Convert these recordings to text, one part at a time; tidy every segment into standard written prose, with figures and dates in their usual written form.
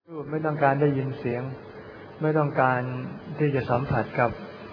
รูปไม่ต้องการได้ยินเสียงไม่ต้องการที่จะสัมผัสกับ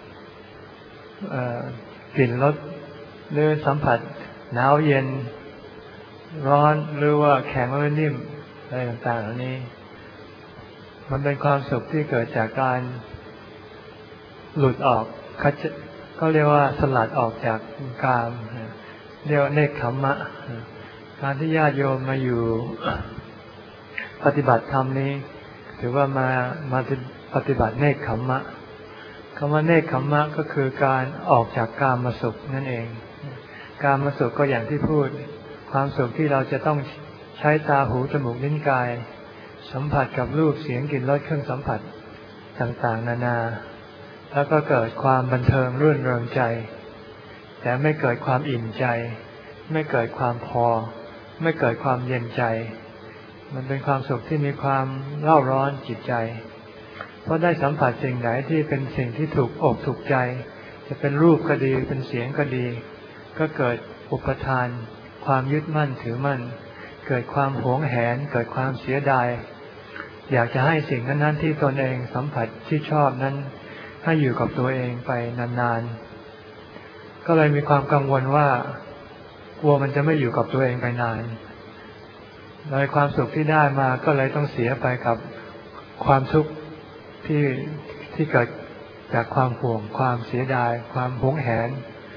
กลิ่นรสหรือสัมผัสหนาวเย็นร้อนหรือว่าแข็งหรือนิ่มอะไรต่างๆเหล่านี้มันเป็นความสุขที่เกิดจากการหลุดออกเขาเรียกว่าสลัดออกจากกามเรียกว่าเนกขัมมะการที่ญาติโยมมาอยู่ปฏิบัติธรรมนี้ถือว่ามาปฏิบัติเนกขัมมะคำว่าเนกขัมมะก็คือการออกจากกามสุขนั่นเองกามสุขก็อย่างที่พูดความสุขที่เราจะต้องใช้ตาหูจมูกลิ้นกายสัมผัสกับรูปเสียงกลิ่นรสเครื่องสัมผัสต่างๆนานาแล้วก็เกิดความบันเทิงรื่นเริงใจแต่ไม่เกิดความอิ่มใจไม่เกิดความพอไม่เกิดความเย็นใจมันเป็นความสุขที่มีความเร่าร้อนจิตใจเพราะได้สัมผัสสิ่งไหนที่เป็นสิ่งที่ถูกอกถูกใจจะเป็นรูปก็ดีเป็นเสียงก็ดีก็เกิดอุปทานความยึดมั่นถือมั่นเกิดความหวงแหนเกิดความเสียดายอยากจะให้สิ่งนั้นๆที่ตนเองสัมผัสที่ชอบนั้นให้อยู่กับตัวเองไปนานๆก็เลยมีความกังวลว่ากลัวมันจะไม่อยู่กับตัวเองไปนานเลยความสุขที่ได้มาก็เลยต้องเสียไปกับความทุกข์ที่เกิดจากความห่วงความเสียดายความหวงแหน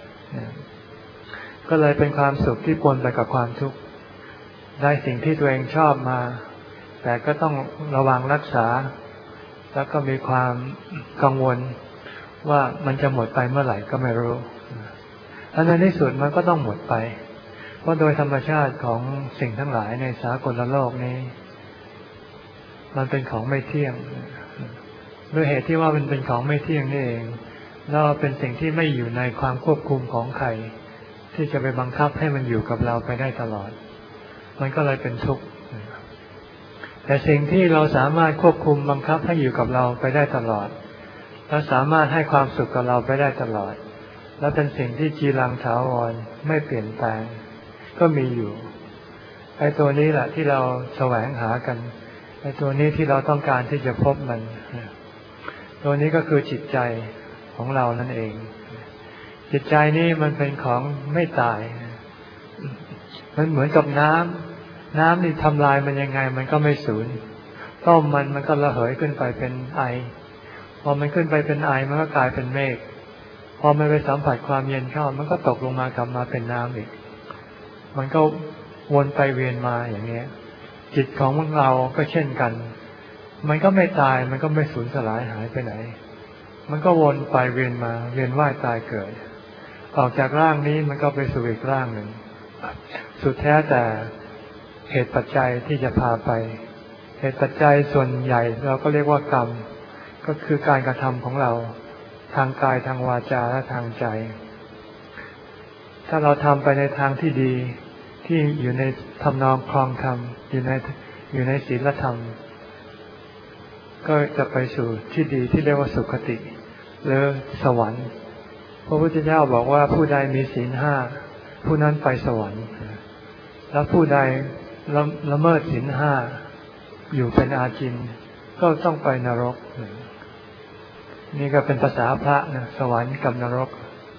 ก็เลยเป็นความสุขที่ปนไปกับความทุกข์ได้สิ่งที่ตัวเองชอบมาแต่ก็ต้องระวังรักษาแล้วก็มีความกังวลว่ามันจะหมดไปเมื่อไหร่ก็ไม่รู้และในที่สุดมันก็ต้องหมดไปเพราะโดยธรรมชาติของสิ่งทั้งหลายในสากลโลกนี้มันเป็นของไม่เที่ยงด้วยเหตุที่ว่ามันเป็นของไม่เที่ยงนี่เองแล้วเป็นสิ่งที่ไม่อยู่ในความควบคุมของใครที่จะไปบังคับให้มันอยู่กับเราไปได้ตลอดมันก็เลยเป็นทุกข์แต่สิ่งที่เราสามารถควบคุมบังคับให้อยู่กับเราไปได้ตลอดและสามารถให้ความสุขกับเราไปได้ตลอดและเป็นสิ่งที่จีรังถาวรไม่เปลี่ยนแปลงก็มีอยู่ไอ้ตัวนี้แหละที่เราแสวงหากันไอ้ตัวนี้ที่เราต้องการที่จะพบมันตัวนี้ก็คือจิตใจของเรานั่นเองจิตใจนี้มันเป็นของไม่ตายมันเหมือนกับน้ำนี่ทำลายมันยังไงมันก็ไม่สูญต้มมันก็ระเหยขึ้นไปเป็นไอพอมันขึ้นไปเป็นไอมันก็กลายเป็นเมฆพอมันไปสัมผัสความเย็นเข้ามันก็ตกลงมากลับมาเป็นน้ำอีกมันก็วนไปเวียนมาอย่างนี้จิตของเราก็เช่นกันมันก็ไม่ตายมันก็ไม่สูญสลายหายไปไหนมันก็วนไปเวียนมาเวียนว่ายตายเกิดออกจากร่างนี้มันก็ไปสู่อีกร่างหนึ่งสุดแท้แต่เหตุปัจจัยที่จะพาไปเหตุปัจจัยส่วนใหญ่เราก็เรียกว่ากรรมก็คือการกระทำของเราทางกายทางวาจาและทางใจถ้าเราทำไปในทางที่ดีที่อยู่ในทำนองครองธรรมอยู่ในศีลธรรมก็จะไปสู่ที่ดีที่เรียกว่าสุคติหรือสวรรค์พระพุทธเจ้าบอกว่าผู้ใดมีศีลห้าผู้นั้นไปสวรรค์แล้วผู้ใดละเมิดศีลห้าอยู่เป็นอาจินก็ต้องไปนรกนี่ก็เป็นภาษาพระนะสวรรค์กับนรก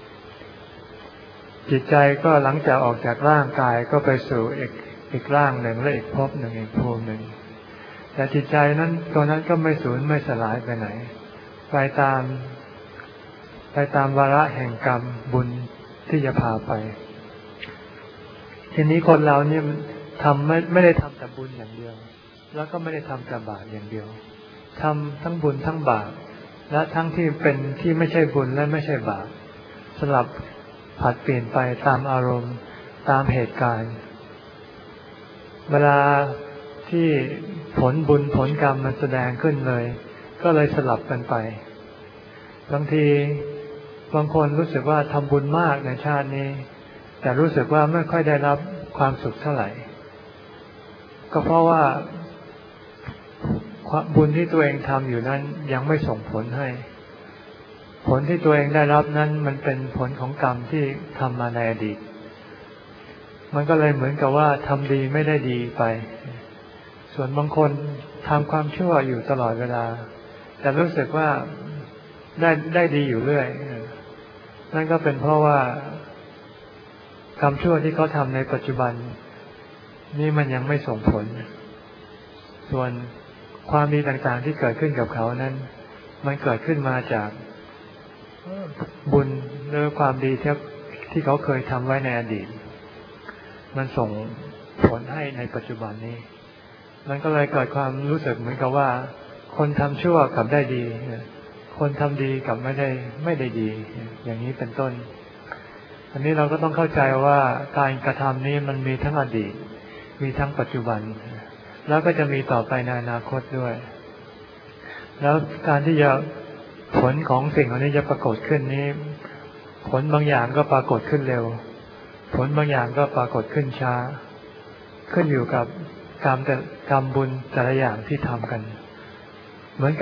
จิตใจก็หลังจากออกจากร่างกายก็ไปสู่อีกร่างหนึ่งและอีกภพหนึ่งอีกภูมิหนึ่งแต่จิตใจนั้นตัวนั้นก็ไม่สูญไม่สลายไปไหนไปตามวาระแห่งกรรมบุญที่จะพาไปทีนี้คนเราเนี่ยทำไม่ได้ทำแต่บุญอย่างเดียวแล้วก็ไม่ได้ทำแต่บาปอย่างเดียวทำทั้งบุญทั้งบาปและทั้งที่เป็นที่ไม่ใช่บุญและไม่ใช่บาปสลับผัดเปลี่ยนไปตามอารมณ์ตามเหตุการณ์เวลาที่ผลบุญผลกรรมมันแสดงขึ้นเลยก็เลยสลับกันไปบางทีบางคนรู้สึกว่าทำบุญมากในชาตินี้แต่รู้สึกว่าไม่ค่อยได้รับความสุขเท่าไหร่ก็เพราะว่าบุญที่ตัวเองทำอยู่นั้นยังไม่ส่งผลให้ผลที่ตัวเองได้รับนั้นมันเป็นผลของกรรมที่ทำมาในอดีตมันก็เลยเหมือนกับว่าทำดีไม่ได้ดีไปสส่วนบางคนทำความชั่วอยู่ตลอดเวลาแต่รู้สึกว่าได้ดีอยู่เรื่อยนั่นก็เป็นเพราะว่ากรรมชั่วที่เขาทำในปัจจุบันนี่มันยังไม่ส่งผลส่วนความดีต่างๆที่เกิดขึ้นกับเขานั้นมันเกิดขึ้นมาจากบุญหรือความดีที่เขาเคยทำไว้ในอดีตมันส่งผลให้ในปัจจุบันนี้มันก็เลยเกิดความรู้สึกเหมือนกับว่าคนทำชั่วกับได้ดีคนทำดีกับไม่ได้ดีอย่างนี้เป็นต้นอันนี้เราก็ต้องเข้าใจว่าการกระทำนี้มันมีทั้งอดีตมีทั้งปัจจุบันแล้วก็จะมีต่อไปในอนาคตด้วยแล้วการที่จะผลของสิ่งเหล่านี้จะปรากฏขึ้นนี้ผลบางอย่างก็ปรากฏขึ้นเร็วผลบางอย่างก็ปรากฏขึ้นช้าขึ้นอยู่กับกรรมบุญแต่ละอย่างที่ทำกันเหมือน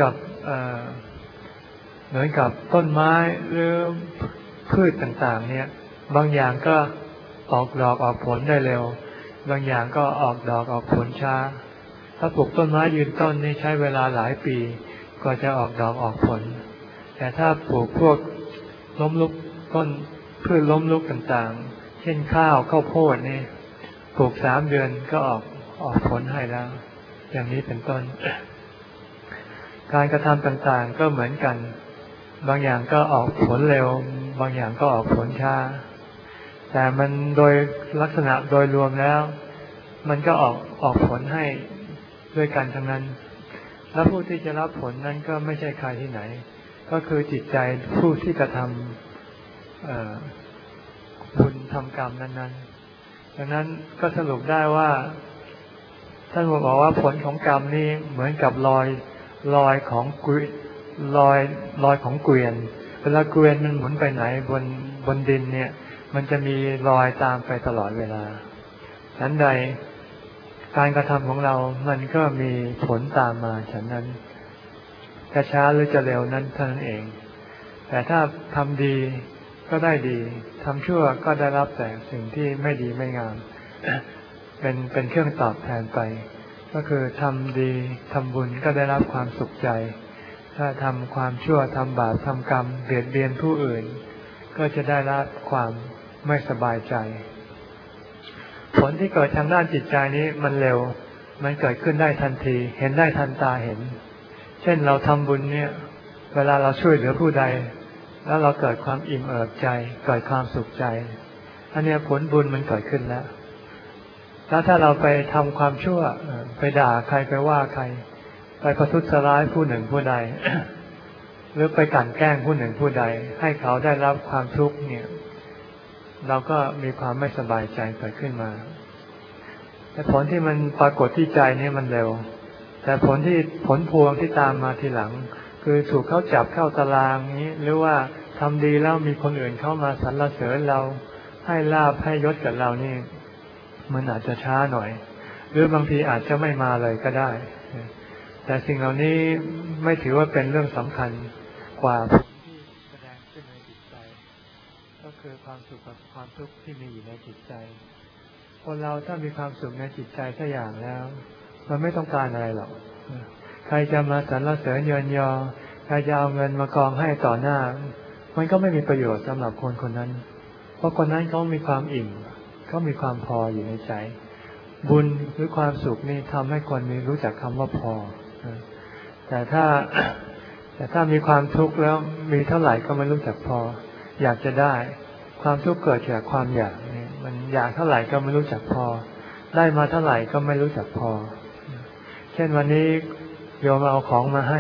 กับต้นไม้หรือพืชต่างๆเนี่ยบางอย่างก็ออกดอกออกผลได้เร็วบางอย่างก็ออกดอกออกผลช้าถ้าปลูกต้นไม้ยืนต้นนี่ใช้เวลาหลายปีก็จะออกดอกออกผลแต่ถ้าปลูกพวกล้มลุกต้นพืชล้มลุกต่างๆเช่นข้าวโพดนี่ปลูก3 เดือนก็ออกผลให้แล้วอย่างนี้เป็นต้นการกระทำต่างๆก็เหมือนกันบางอย่างก็ออกผลเร็วบางอย่างก็ออกผลช้าแต่มันโดยลักษณะโดยรวมแล้วมันก็ออกผลให้ด้วยกันทั้งนั้นและผู้ที่จะรับผลนั้นก็ไม่ใช่ใครที่ไหนก็คือจิตใจผู้ที่กระทำบุญทำกรรมนั้นๆดังนั้นก็สรุปได้ว่าท่านบอกว่าผลของกรรมนี้เหมือนกับรอยของเกวียนเวลาเกวียนมันหมุนไปไหนบนดินเนี่ยมันจะมีรอยตามไปตลอดเวลาฉะนั้นใดการกระทำของเรามันก็มีผลตามมาฉะนั้นจะช้าหรือจะเร็วนั้นเท่านั้นเองแต่ถ้าทำดีก็ได้ดีทำชั่วก็ได้รับแต่สิ่งที่ไม่ดีไม่งามเป็นเครื่องตอบแทนไปก็คือทำดีทำบุญก็ได้รับความสุขใจถ้าทำความชั่วทำบาปทำกรรมเบียดเบียนผู้อื่นก็จะได้รับความไม่สบายใจผลที่เกิดทางด้านจิตใจนี้มันเร็วมันเกิดขึ้นได้ทันทีเห็นได้ทันตาเห็นเช่นเราทำบุญเนี่ยเวลาเราช่วยเหลือผู้ใดแล้วเราเกิดความอิ่มเอิบใจเกิดความสุขใจอันนี้ผลบุญมันเกิดขึ้นแล้วถ้าเราไปทำความชั่วไปด่าใครไปว่าใครไปประทุษร้ายผู้หนึ่งผู้ใด หรือไปกลั่นแกล้งผู้หนึ่งผู้ใดให้เขาได้รับความทุกข์เนี่ยเราก็มีความไม่สบายใจเกิดขึ้นมาแต่ผลที่มันปรากฏที่ใจนี่มันเร็วแต่ผลพวงที่ตามมาทีหลังคือถูกเขาจับเข้าตารางนี้หรือว่าทำดีแล้วมีคนอื่นเข้ามาสรรเสริญเราให้ลาภให้ยศกับเรานี่มันอาจจะช้าหน่อยหรือบางทีอาจจะไม่มาเลยก็ได้แต่สิ่งเหล่านี้ไม่ถือว่าเป็นเรื่องสำคัญกว่าผลที่แสดงขึ้นในจิตใจก็คือความสุขกับความทุกข์ที่มีอยู่ในจิตใจคนเราถ้ามีความสุขในจิตใจสักอย่างแล้วมันไม่ต้องการอะไรหรอกใครจะมาสรรเสริญเยินยอใครจะเอาเงินมากองให้ต่อหน้ามันก็ไม่มีประโยชน์สำหรับคนนั้นเพราะคนนั้นเขามีความอิ่มเขามีความพออยู่ในใจบุญหรือความสุขนี่ทำให้คนมีรู้จักคำว่าพอแต่ถ้ามีความทุกข์แล้วมีเท่าไหร่ก็ไม่รู้จักพออยากจะได้ความทุกข์เกิดจากความอยากนี่มันอยากเท่าไหร่ก็ไม่รู้จักพอได้มาเท่าไหร่ก็ไม่รู้จักพอเช่นวันนี้โยมเอาของมาให้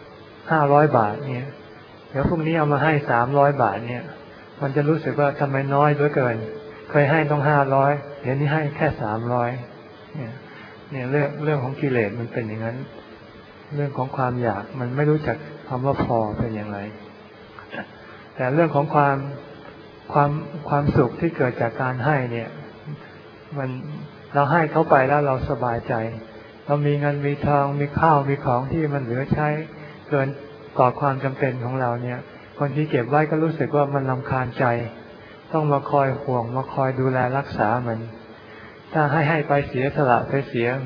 500 บาทเนี่ยเดี๋ยวพรุ่งนี้เอามาให้300 บาทเนี่ยมันจะรู้สึกว่าทำไมน้อยเหลือเกินเคยให้ต้อง500เดี๋ยวนี้ให้แค่300เนี่ยเรื่องของกิเลสมันเป็นอย่างนั้นเรื่องของความอยากมันไม่รู้จักคำว่าพอเป็นอย่างไรแต่เรื่องของความสุขที่เกิดจากการให้เนี่ยมันเราให้เขาไปแล้วเราสบายใจเรามีเงินมีทองมีข้าวมีของที่มันเหลือใช้เกินต่อความจำเป็นของเราเนี่ยคนที่เก็บไว้ก็รู้สึกว่ามันรำคาญใจต้องมาคอยห่วงมาคอยดูแลรักษามันถ้าให้ไปเสียสละไปเสีย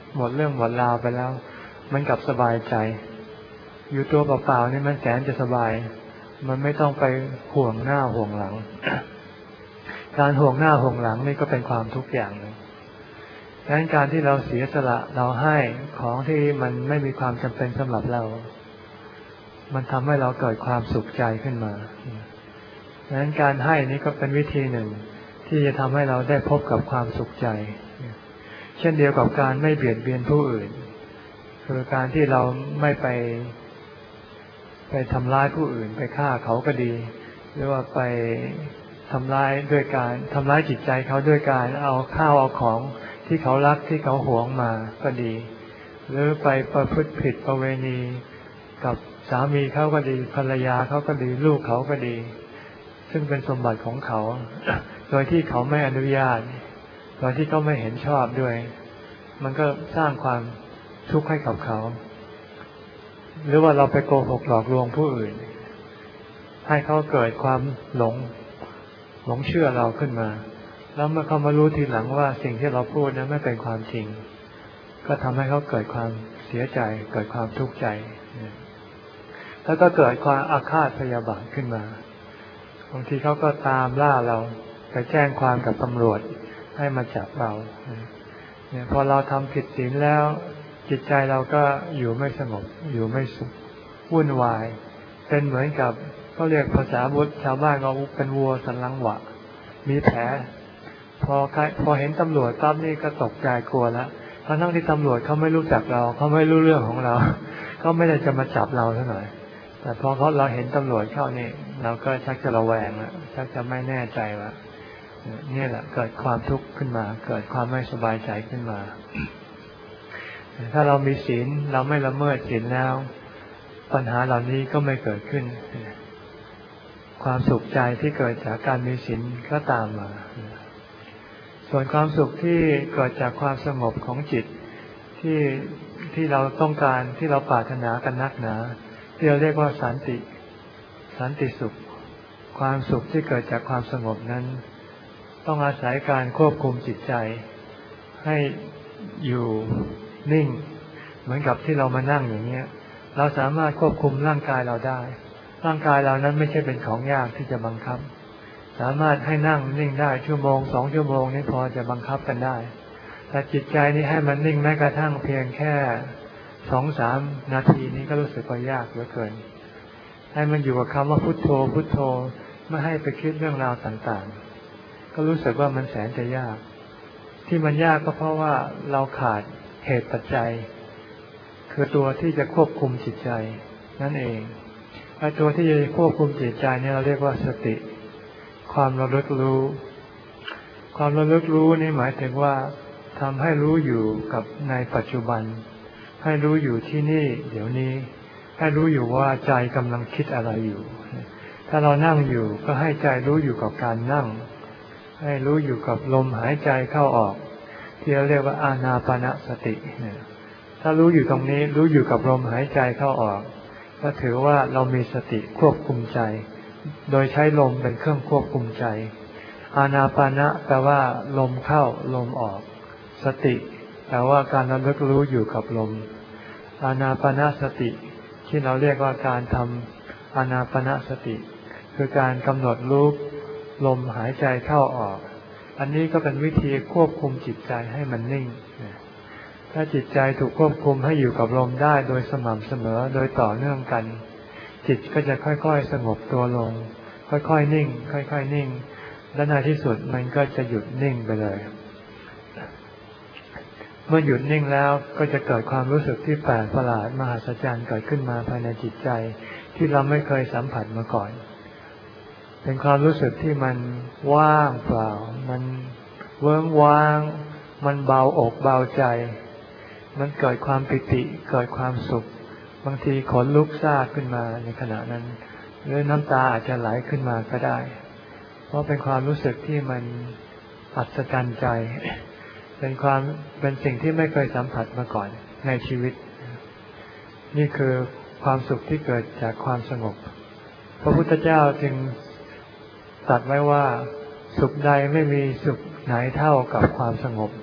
หมดเรื่องหมดราวไปแล้วมันกลับสบายใจอยู่ตัวเปล่าๆนี่มันแสนจะสบายมันไม่ต้องไปห่วงหน้าห่วงหลัง การห่วงหน้าห่วงหลังนี่ก็เป็นความทุกข์อย่างหนึ่งดังนั้นการที่เราเสียสละเราให้ของที่มันไม่มีความจำเป็นสำหรับเรามันทำให้เราเกิดความสุขใจขึ้นมาดังนั้นการให้นี้ก็เป็นวิธีหนึ่งที่จะทำให้เราได้พบกับความสุขใจเช่นเดียวกับการไม่เบียดเบียนผู้อื่นคือการที่เราไม่ไปทำร้ายผู้อื่นไปฆ่าเขาก็ดีหรือว่าไปทำร้ายด้วยการทำร้ายจิตใจเขาด้วยการเอาข้าวเอาของที่เขารักที่เขาหวงมาก็ดีหรือไปประพฤติผิดประเวณีกับสามีเขาก็ดีภรรยาเขาก็ดีลูกเขาก็ดีซึ่งเป็นสมบัติของเขา โดยที่เขาไม่อนุญาตโดยที่เขาไม่เห็นชอบด้วยมันก็สร้างความทุกข์ให้กับเขาหรือว่าเราไปโกหกหลอกลวงผู้อื่นให้เขาเกิดความหลงเชื่อเราขึ้นมาแล้วเมื่อเขามารู้ทีหลังว่าสิ่งที่เราพูดนั้นไม่เป็นความจริงก็ทำให้เขาเกิดความเสียใจเกิดความทุกข์ใจแล้วก็เกิดความอาฆาตพยาบาทขึ้นมาบางทีเขาก็ตามล่าเราไปแจ้งความกับตำรวจให้มาจับเราเนี่ยพอเราทำผิดศีลแล้วจิตใจเราก็อยู่ไม่สงบอยู่ไม่สุขวุ่นวายเป็นเหมือนกับเขาเรียกภาษาบุตรชาวบ้านก็เป็นวัวสันหลังหวะมีแผลพอเห็นตำรวจปั๊บนี่ก็ตกใจกลัวแล้วทั้งที่ตำรวจเขาไม่รู้จักเราเขาไม่รู้เรื่องของเราเขาไม่ได้จะมาจับเราเท่าไหร่แต่พอเราเห็นตำรวจเข้านี่เราก็ชักจะระแวงแล้วชักจะไม่แน่ใจว่านี่แหละเกิดความทุกข์ขึ้นมาเกิดความไม่สบายใจขึ้นมาถ้าเรามีศีลเราไม่ละเมิดศีลแล้วปัญหาเหล่านี้ก็ไม่เกิดขึ้นความสุขใจที่เกิดจากการมีศีลก็ตามมาส่วนความสุขที่เกิดจากความสงบของจิตที่เราต้องการที่เราปรารถนากันนักหนาที่เราเรียกว่าสันติสุขความสุขที่เกิดจากความสงบนั้นต้องอาศัยการควบคุมจิตใจให้อยู่นิ่งเหมือนกับที่เรามานั่งอย่างนี้เราสามารถควบคุมร่างกายเราได้ร่างกายเรานั้นไม่ใช่เป็นของยากที่จะบังคับสามารถให้นั่งนิ่งได้ชั่วโมง2 ชั่วโมงนี้พอจะบังคับกันได้แต่จิตใจนี้ให้มันนิ่งแม้กระทั่งเพียงแค่ 2-3 นาทีนี้ก็รู้สึกว่ายากเหลือเกินให้มันอยู่กับคำว่าพุทโธพุทโธไม่ให้ไปคิดเรื่องราวต่างๆก็รู้สึกว่ามันแสนจะยากที่มันยากก็เพราะว่าเราขาดเหตุปัจจัยคือตัวที่จะควบคุมจิตใจนั่นเองไอ้ตัวที่จะควบคุมจิตใจนี่เราเรียกว่าสติความระลึกรู้ความระลึกรู้นี่หมายถึงว่าทำให้รู้อยู่กับในปัจจุบันให้รู้อยู่ที่นี่เดี๋ยวนี้ให้รู้อยู่ว่าใจกำลังคิดอะไรอยู่ถ้าเรานั่งอยู่ก็ให้ใจรู้อยู่กับการนั่งให้รู้อยู่กับลมหายใจเข้าออกที่เราเรียกว่าอานาปานสติถ้ารู้อยู่ตรงนี้รู้อยู่กับลมหายใจเข้าออกก็ถือว่าเรามีสติควบคุมใจโดยใช้ลมเป็นเครื่องควบคุมใจอานาปานะแปลว่าลมเข้าลมออกสติแปลว่าการระลึกรู้อยู่กับลมอานาปานสติที่เราเรียกว่าการทำอานาปานสติคือการกำหนดรู้ลมหายใจเข้าออกอันนี้ก็เป็นวิธีควบคุมจิตใจให้มันนิ่งถ้าจิตใจถูกควบคุมให้อยู่กับลมได้โดยสม่ำเสมอโดยต่อเนื่องกันจิตก็จะค่อยๆสงบตัวลงค่อยๆนิ่งค่อยๆนิ่งและในที่สุดมันก็จะหยุดนิ่งไปเลยเมื่อหยุดนิ่งแล้วก็จะเกิดความรู้สึกที่แปลกประหลาดมหัศจรรย์เกิดขึ้นมาภายในจิตใจที่เราไม่เคยสัมผัสมาก่อนเป็นความรู้สึกที่มันว่างเปล่ามันเวิ้งว้างมันเบาอกเบาใจมันเกิดความปิติเกิดความสุขบางทีขนลุกซ่าขึ้นมาในขณะนั้นหรือน้ำตาอาจจะไหลขึ้นมาก็ได้เพราะเป็นความรู้สึกที่มันอัศจรรย์ใจเป็นสิ่งที่ไม่เคยสัมผัสมาก่อนในชีวิตนี่คือความสุขที่เกิดจากความสงบพระพุทธเจ้าจึงตรัสไว้ว่าสุขใดไม่มีสุขไหนเท่ากับความสงบ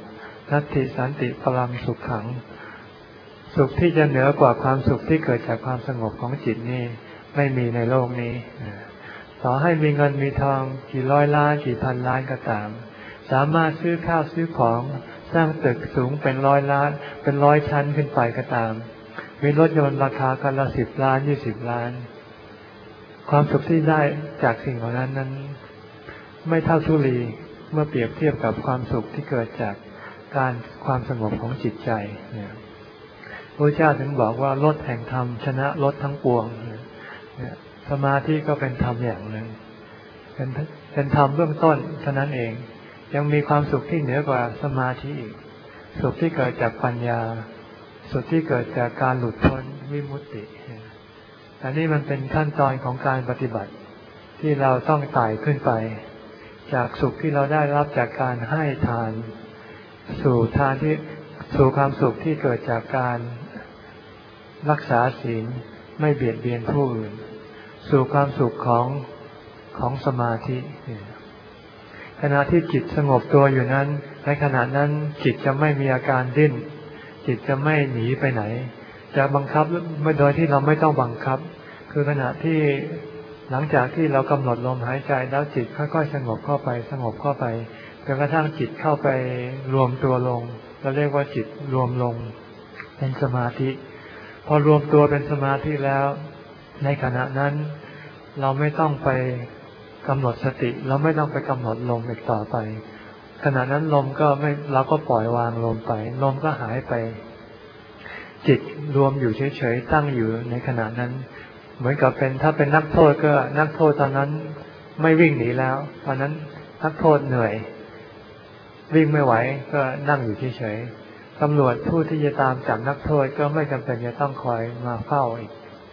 นัตถิสันติปรังสุขขังสุขที่จะเหนือกว่าความสุขที่เกิดจากความสงบของจิตนี่ไม่มีในโลกนี้ต่อให้มีเงินมีทองกี่ร้อยล้านกี่พันล้านก็ตามสามารถซื้อข้าวซื้อของสร้างตึกสูงเป็นร้อยล้านเป็นร้อยชั้นขึ้นไปก็ตามมีรถยนต์ราคาคันละ10 ล้าน20 ล้านความสุขที่ได้จากสิ่งเหล่านั้นไม่เท่าธุลีเมื่อเปรียบเทียบกับความสุขที่เกิดจากความสงบของจิตใจพระเจ้าถึงบอกว่ารถแห่งธรรมชนะรถทั้งปวงสมาธิก็เป็นธรรมอย่างหนึ่งเป็นธรรมเบื้องต้นเท่านั้นเองยังมีความสุขที่เหนือกว่าสมาธิอีกสุขที่เกิดจากปัญญาสุขที่เกิดจากการหลุดพ้นวิมุตติอันนี้มันเป็นขั้นตอนของการปฏิบัติที่เราต้องไต่ขึ้นไปจากสุขที่เราได้รับจากการให้ทานสู่ความสุขที่เกิดจากการรักษาศีลไม่เบียดเบียนผู้อื่นสู่ความสุขของสมาธิขณะที่จิตสงบตัวอยู่นั้นในขณะนั้นจิตจะไม่มีอาการดิ้นจิตจะไม่หนีไปไหนจะบังคับไม่โดยที่เราไม่ต้องบังคับคือขณะที่หลังจากที่เรากำหนดลมหายใจแล้วจิตค่อยๆสงบเข้าไปจนกระทั่งจิตเข้าไปรวมตัวลงเราเรียกว่าจิตรวมลงเป็นสมาธิพอรวมตัวเป็นสมาธิแล้วในขณะนั้นเราไม่ต้องไปกำหนดสติเราไม่ต้องไปกำหนดลมอีกต่อไปขณะนั้นลมก็ไม่เราก็ปล่อยวางลมไปลมก็หายไปจิตรวมอยู่เฉยๆตั้งอยู่ในขณะนั้นเหมือนกับถ้าเป็นนักโทษก็นักโทษตอนนั้นไม่วิ่งหนีแล้วตอนนั้นนักโทษเหนื่อยวิ่งไม่ไหวก็นั่งอยู่เฉยๆตำรวจผู้ที่จะตามจับนักโทษก็ไม่จำเป็นจะต้องคอยมาเฝ้าอีก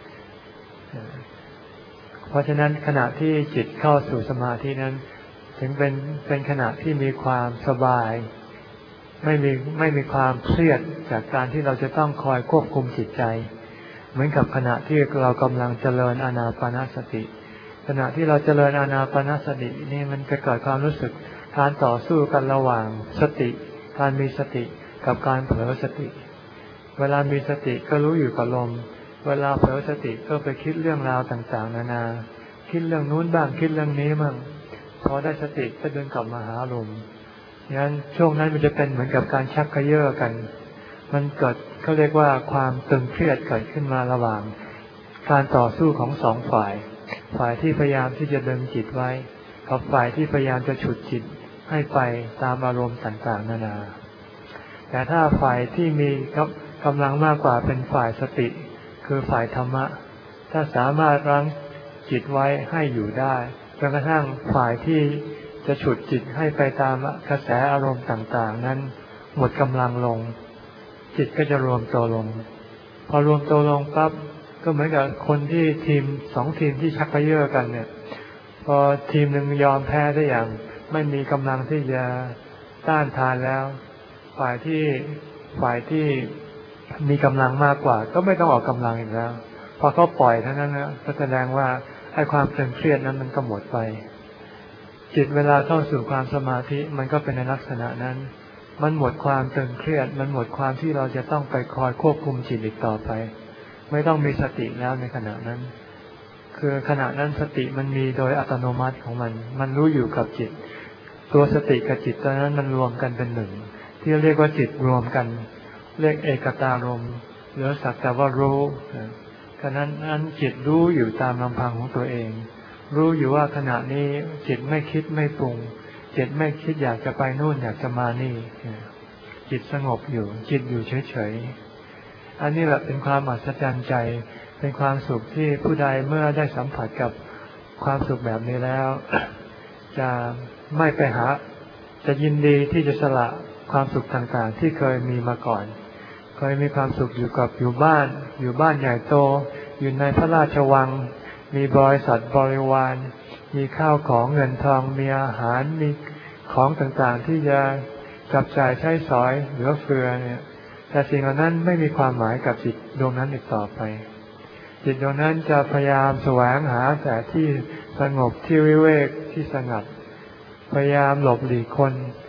เพราะฉะนั้นขณะที่จิตเข้าสู่สมาธินั้นถึงเป็นขณะที่มีความสบายไม่มีความเครียดจากการที่เราจะต้องคอยควบคุมจิตใจเหมือนกับขณะที่เรากำลังเจริญอานาปานสติขณะที่เราเจริญอานาปานสตินี่มันจะเกิดความรู้สึกการต่อสู้กันระหว่างสติการมีสติกับการเผลอสติเวลามีสติก็รู้อยู่กับลมเวลาเผลอสติก็ไปคิดเรื่องราวต่างๆนานาคิดเรื่องนู้นบ้างคิดเรื่องนี้บ้างพอได้สติก็เดินกลับมาหาลมงั้นช่วงนั้นมันจะเป็นเหมือนกับการชักเขย่อกันมันเกิดเขาเรียกว่าความตึงเครียดเกิดขึ้นมาระหว่างการต่อสู้ของสองฝ่ายที่พยายามที่จะดึงจิตไว้กับฝ่ายที่พยายามจะฉุดจิตให้ไปตามอารมณ์ต่างๆนานาแต่ถ้าฝ่ายที่มีกำลังมากกว่าเป็นฝ่ายสติคือฝ่ายธรรมะถ้าสามารถรั้งจิตไว้ให้อยู่ได้จนกระทั่งฝ่ายที่จะฉุดจิตให้ไปตามกระแสอารมณ์ต่างๆนั้นหมดกำลังลงจิตก็จะรวมตัวลงพอรวมตัวลงปั๊บก็เหมือนกับคนที่สองทีมที่ชักเขย่อกันเนี่ยพอทีมหนึ่งยอมแพ้ได้อย่างไม่มีกำลังที่จะต้านทานแล้วฝ่ายที่มีกำลังมากกว่าก็ไม่ต้องออกกำลังอีกแล้วพอเขาปล่อยเท่านั้นนะก็แสดงว่าไอ้ความตึงเครียดนั้นมันก็หมดไปจิตเวลาเข้าสู่ความสมาธิมันก็เป็นในลักษณะนั้นมันหมดความตึงเครียดมันหมดความที่เราจะต้องไปคอยควบคุมจิตอีกต่อไปไม่ต้องมีสติแล้วในขณะนั้นคือขณะนั้นสติมันมีโดยอัตโนมัติของมันรู้อยู่กับจิตตัวสติกับจิตตอนนั้นมันรวมกันเป็นหนึ่งที่เรียกว่าจิตรวมกันเรียกเอกตารมณ์หรือสักแต่ว่ารู้ขณะนั้นจิตรู้อยู่ตามลำพังของตัวเองรู้อยู่ว่าขณะนี้จิตไม่คิดไม่ปรุงจิตไม่คิดอยากจะไปนู่นอยากจะมานี่จิตสงบอยู่จิตอยู่เฉยๆอันนี้แหละเป็นความอัศจรรย์ใจเป็นความสุขที่ผู้ใดเมื่อได้สัมผัสกับความสุขแบบนี้แล้วจะไม่ไปหาจะยินดีที่จะสละความสุขต่างๆที่เคยมีมาก่อนเคยมีความสุขอยู่บ้านใหญ่โตอยู่ในพระราชวังมีบริษัทบริวารมีข้าวของเงินทองมีอาหารมีของต่างๆที่จะจับจ่ายใช้สอยเหลือเฟือเนี่ยแต่สิ่งเหล่านั้นไม่มีความหมายกับจิตดวงนั้นอีกต่อไปจิตดวงนั้นจะพยายามแสวงหาแต่ที่สงบที่วิเวกที่สงัดพยายามหลบหลีกคน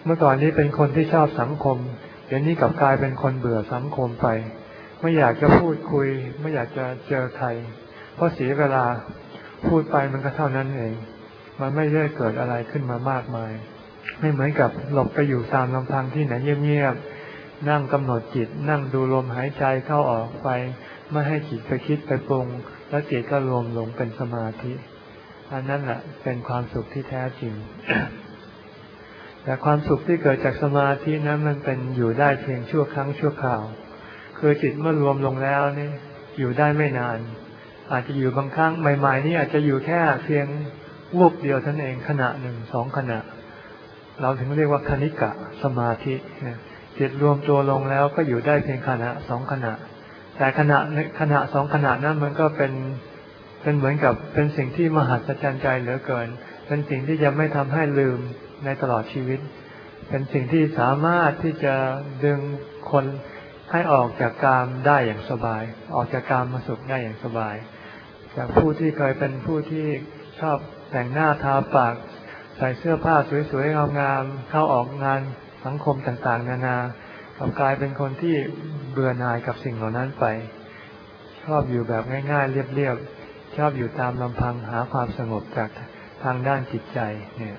มื่อก่อนนี้เป็นคนที่ชอบสังคมเดี๋ยวนี้กลับกลายเป็นคนเบื่อสังคมไปไม่อยากจะพูดคุยไม่อยากจะเจอใครเพราะเสียเวลาพูดไปมันก็เท่านั้นเองมันไม่ได้เกิดอะไรขึ้นมามากมายไม่เหมือนกับหลบไปอยู่ตามลำพังที่ไหนเงียบๆนั่งกำหนดจิตนั่งดูลมหายใจเข้าออกไปไม่ให้จิตไปคิดไปปรุงแล้วจิตก็รวมลงเป็นสมาธิอันนั้นแหละเป็นความสุขที่แท้จริง แต่ความสุขที่เกิดจากสมาธินั้นมันเป็นอยู่ได้เพียงชั่วครั้งชั่วคราวคือจิตเมื่อรวมลงแล้วนี่อยู่ได้ไม่นานอาจจะอยู่บางครั้งใหม่ๆนี่อาจจะอยู่แค่เพียงวูบเดียวเท่านั้นเองขณะหนึ่งสองขณะเราถึงเรียกว่าคณิกะสมาธิจิตรวมตัวลงแล้วก็อยู่ได้เพียงขณะสองขณะแต่ขณะสองขณะนั้นมันก็เป็นเหมือนกับเป็นสิ่งที่มหัศจรรย์ใจเหลือเกินเป็นสิ่งที่จะไม่ทำให้ลืมในตลอดชีวิตเป็นสิ่งที่สามารถที่จะดึงคนให้ออกจากกามได้อย่างสบายออกจากกามมาสุขได้อย่างสบายจากผู้ที่เคยเป็นผู้ที่ชอบแต่งหน้าทาปากใส่เสื้อผ้าสวยๆงามๆเข้าออกงานสังคมต่างๆนากลายเป็นคนที่เบื่อหน่ายกับสิ่งเหล่านั้นไปชอบอยู่แบบง่ายๆเรียบๆชอบอยู่ตามลำพังหาความสงบจากทางด้านจิตใจเนี่ย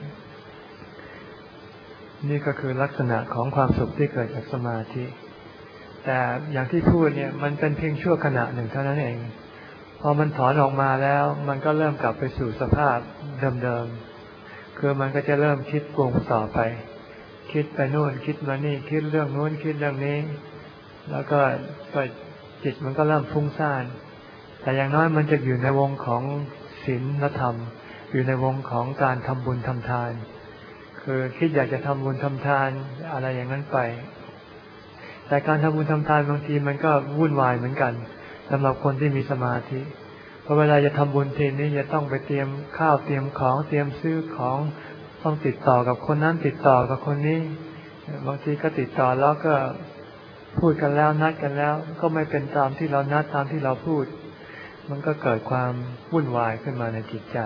นี่ก็คือลักษณะของความสุขที่เกิดจากสมาธิแต่อย่างที่พูดเนี่ยมันเป็นเพียงชั่วขณะหนึ่งเท่านั้นเองพอมันถอนออกมาแล้วมันก็เริ่มกลับไปสู่สภาพเดิมๆคือมันก็จะเริ่มคิดปรุงต่อไปคิดไปโน่นคิดมานี่คิดเรื่องโน้นคิดเรื่องนี้แล้วก็จิตมันก็เริ่มฟุ้งซ่านแต่อย่างน้อยมันจะอยู่ในวงของศีลธรรมอยู่ในวงของการทำบุญทำทานคือคิดอยากจะทำบุญทำทานอะไรอย่างนั้นไปแต่การทำบุญทำทานบางทีมันก็วุ่นวายเหมือนกันสำหรับคนที่มีสมาธิเพราะเวลาจะทำบุญทีนี้จะต้องไปเตรียมข้าวเตรียมของเตรียมซื้อของต้องติดต่อกับคนนั้นติดต่อกับคนนี้บางทีก็ติดต่อแล้วก็พูดกันแล้วนัดกันแล้วก็ไม่เป็นตามที่เรานัดตามที่เราพูดมันก็เกิดความวุ่นวายขึ้นมาในจิตใจ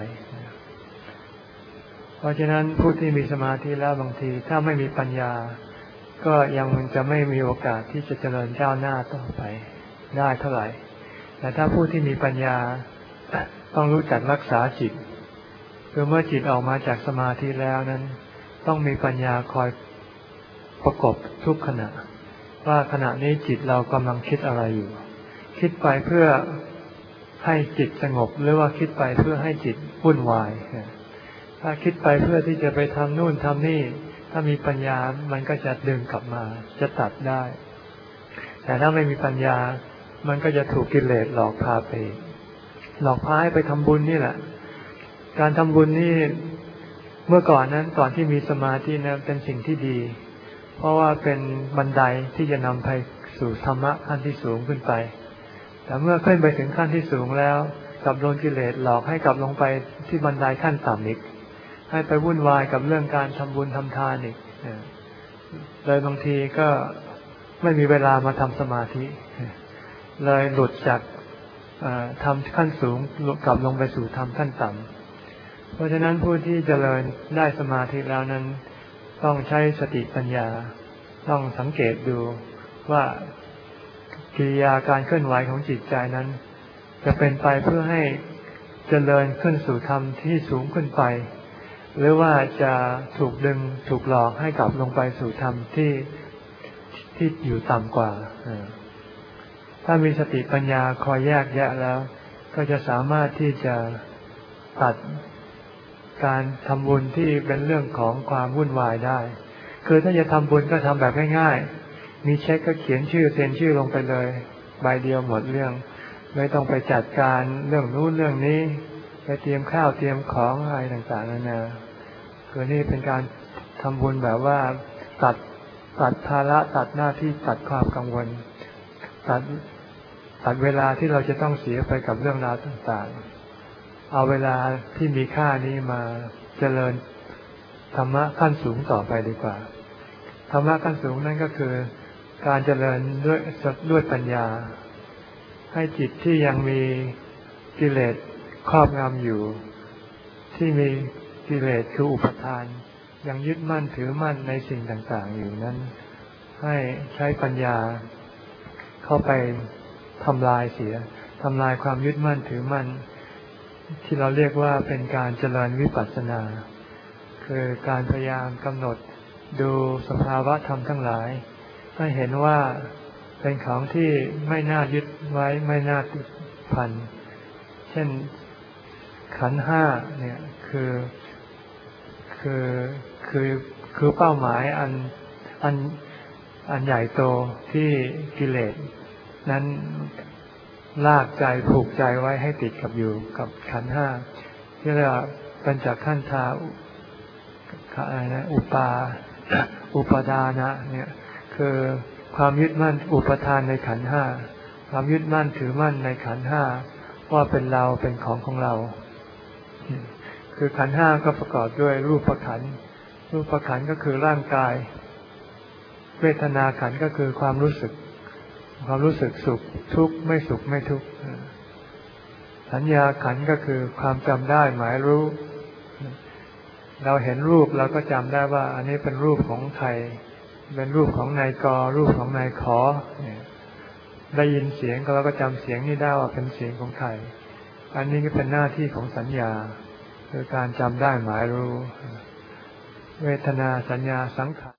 เพราะฉะนั้นผู้ที่มีสมาธิแล้วบางทีถ้าไม่มีปัญญาก็ยังจะไม่มีโอกาสที่จะเจริญก้าวหน้าต่อไปได้เท่าไหร่แต่ถ้าผู้ที่มีปัญญาต้องรู้จักรักษาจิตคือเมื่อจิตออกมาจากสมาธิแล้วนั้นต้องมีปัญญาคอยประกบทุกขณะว่าขณะนี้จิตเรากำลังคิดอะไรอยู่คิดไปเพื่อให้จิตสงบหรือว่าคิดไปเพื่อให้จิตวุ่นวายถ้าคิดไปเพื่อที่จะไปทำนู่นทำนี่ถ้ามีปัญญามันก็จะดึงกลับมาจะตัดได้แต่ถ้าไม่มีปัญญามันก็จะถูกกิเลสหลอกพาไปหลอกพาให้ไปทำบุญนี่แหละการทำบุญนี่เมื่อก่อนนั้นก่อนที่มีสมาธินะเป็นสิ่งที่ดีเพราะว่าเป็นบันไดที่จะนำไปสู่ธรรมะขั้นที่สูงขึ้นไปแต่เมื่อขึ้นไปถึงขั้นที่สูงแล้วกลับโดนกิเลสหลอกให้กลับลงไปที่บันไดขั้นต่ำอีกให้ไปวุ่นวายกับเรื่องการทำบุญทำทานอีกเลยบางทีก็ไม่มีเวลามาทำสมาธิเลยหลุดจากทำขั้นสูงกลับลงไปสู่ทำขั้นต่ำเพราะฉะนั้นผู้ที่เจริญได้สมาธิแล้วนั้นต้องใช้สติปัญญาต้องสังเกตดูว่ากิริยาการเคลื่อนไหวของจิตใจนั้นจะเป็นไปเพื่อให้เจริญขึ้นสู่ธรรมที่สูงขึ้นไปหรือว่าจะถูกดึงถูกหลอกให้กลับลงไปสู่ธรรมที่อยู่ต่ำกว่าถ้ามีสติปัญญาคอยแยกแยะแล้วก็จะสามารถที่จะตัดการทำบุญที่เป็นเรื่องของความวุ่นวายได้คือถ้าจะทำบุญก็ทำแบบง่ายๆมีเช็คก็เขียนชื่อเซ็นชื่อลงไปเลยใบเดียวหมดเรื่องไม่ต้องไปจัดการเรื่องนู้นเรื่องนี้ไปเตรียมข้าวเตรียมของอะไรต่างๆนานาคือนี่เป็นการทำบุญแบบว่าตัดภาระตัดหน้าที่ตัดความกังวลตัดเวลาที่เราจะต้องเสียไปกับเรื่องราวต่างๆเอาเวลาที่มีค่านี้มาเจริญธรรมะขั้นสูงต่อไปดีกว่าธรรมะขั้นสูงนั่นก็คือการเจริญด้วยปัญญาให้จิตที่ยังมีกิเลสครอบงำอยู่ที่มีกิเลสคืออุปทานยังยึดมั่นถือมั่นในสิ่งต่างๆอยู่นั้นให้ใช้ปัญญาเข้าไปทำลายเสียทำลายความยึดมั่นถือมั่นที่เราเรียกว่าเป็นการเจริญวิปัสสนาคือการพยายามกำหนดดูสภาวะธรรมทั้งหลายให้เห็นว่าเป็นของที่ไม่น่ายึดไว้ไม่น่าติดพันเช่นขันธ์ห้าเนี่ยคือเป้าหมายอันใหญ่โตที่กิเลสนั้นลากใจผูกใจไว้ให้ติดกับอยู่กับขันธ์ห้าที่เรียกว่าปัญจขันธาอุปานะเนี่ยคือความยึดมั่นอุปทานในขันธ์ห้าความยึดมั่นถือมั่นในขันธ์ห้าว่าเป็นเราเป็นของเราคือขันธ์ห้าก็ประกอบด้วยรูปขันธ์ก็คือร่างกายเวทนาขันธ์ก็คือความรู้สึกสุขทุกข์ไม่สุขไม่ทุกข์สัญญาขันธ์ก็คือความจำได้หมายรู้เราเห็นรูปเราก็จำได้ว่าอันนี้เป็นรูปของใครเป็นรูปของนายกรูปของนายขอได้ยินเสียงเราก็จำเสียงนี้ได้ว่าเป็นเสียงของใครอันนี้ก็เป็นหน้าที่ของสัญญาคือการจำได้หมายรู้เวทนาสัญญาสังขาร